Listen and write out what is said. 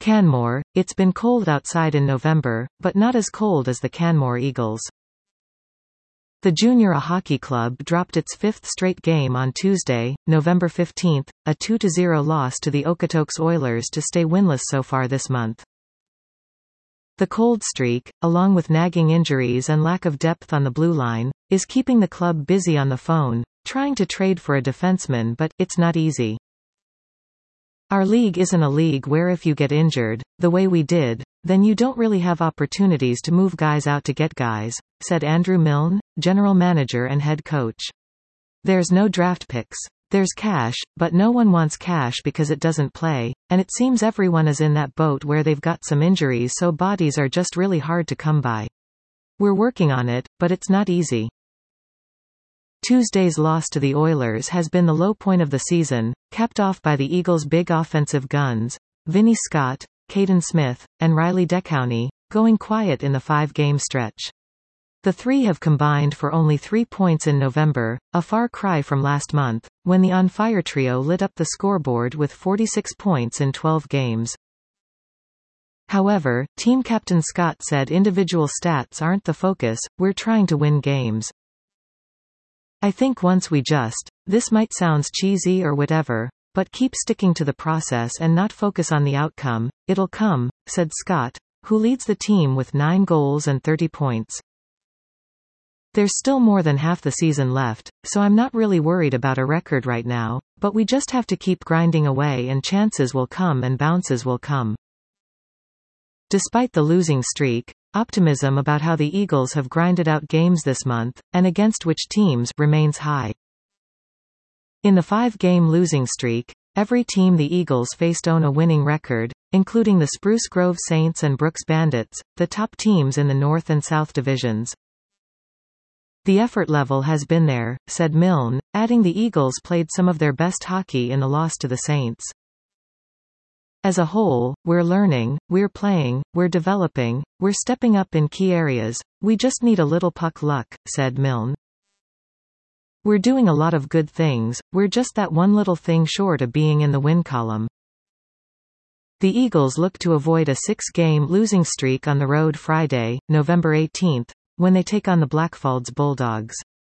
Canmore, it's been cold outside in November, but not as cold as the Canmore Eagles. The Junior A Hockey Club dropped its fifth straight game on Tuesday, November 15, a 2-0 loss to the Okotoks Oilers to stay winless so far this month. The cold streak, along with nagging injuries and lack of depth on the blue line, is keeping the club busy on the phone, trying to trade for a defenseman, but it's not easy. Our league isn't a league where if you get injured, the way we did, then you don't really have opportunities to move guys out to get guys, said Andrew Milne, general manager and head coach. There's no draft picks. There's cash, but no one wants cash because it doesn't play, and it seems everyone is in that boat where they've got some injuries, so bodies are just really hard to come by. We're working on it, but it's not easy. Tuesday's loss to the Oilers has been the low point of the season, capped off by the Eagles' big offensive guns, Vinny Scott, Caden Smith, and Riley Decowney, going quiet in the 5-game stretch. The three have combined for only 3 points in November, a far cry from last month, when the On Fire trio lit up the scoreboard with 46 points in 12 games. However, team captain Scott said individual stats aren't the focus, we're trying to win games. I think once we this might sound cheesy or whatever, but keep sticking to the process and not focus on the outcome, it'll come, said Scott, who leads the team with 9 goals and 30 points. There's still more than half the season left, so I'm not really worried about a record right now, but we just have to keep grinding away and chances will come and bounces will come. Despite the losing streak, optimism about how the Eagles have grinded out games this month, and against which teams, remains high. In the 5-game losing streak, every team the Eagles faced own a winning record, including the Spruce Grove Saints and Brooks Bandits, the top teams in the North and South divisions. The effort level has been there, said Milne, adding the Eagles played some of their best hockey in the loss to the Saints. As a whole, we're learning, we're playing, we're developing, we're stepping up in key areas, we just need a little puck luck, said Milne. We're doing a lot of good things, we're just that one little thing short of being in the win column. The Eagles look to avoid a 6-game losing streak on the road Friday, November 18, when they take on the Blackfalds Bulldogs.